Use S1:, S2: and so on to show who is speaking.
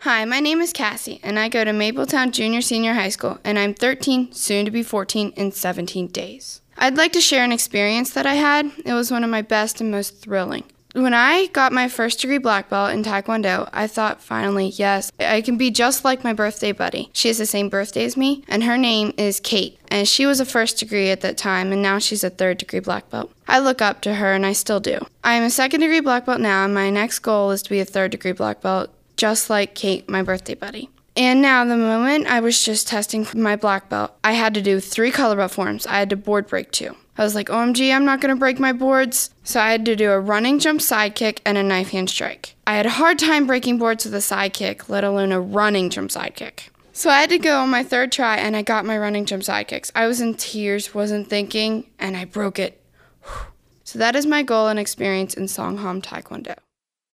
S1: Hi, my name is Cassie, and I go to Mapletown Junior Senior High School, and I'm 13, soon to be 14 in 17 days. I'd like to share an experience that I had. It was one of my best and most thrilling. When I got my first degree black belt in Taekwondo, I thought finally, yes, I can be just like my birthday buddy. She has the same birthday as me, and her name is Kate, and she was a first degree at that time, and now she's a third degree black belt. I look up to her, and I still do. I am a second degree black belt now, and my next goal is to be a third degree black belt, just like Kate, my birthday buddy. And now, the moment I was just testing for my black belt, I had to do 3 color belt forms. I had to board break 2. I was like, OMG, I'm not going to break my boards. So I had to do a running jump side kick and a knife hand strike. I had a hard time breaking boards with a side kick, let alone a running jump side kick. So I had to go on my 3rd try, and I got my running jump side kicks. I was in tears, wasn't thinking, and I broke it. So that is my goal and experience in Songham Taekwondo.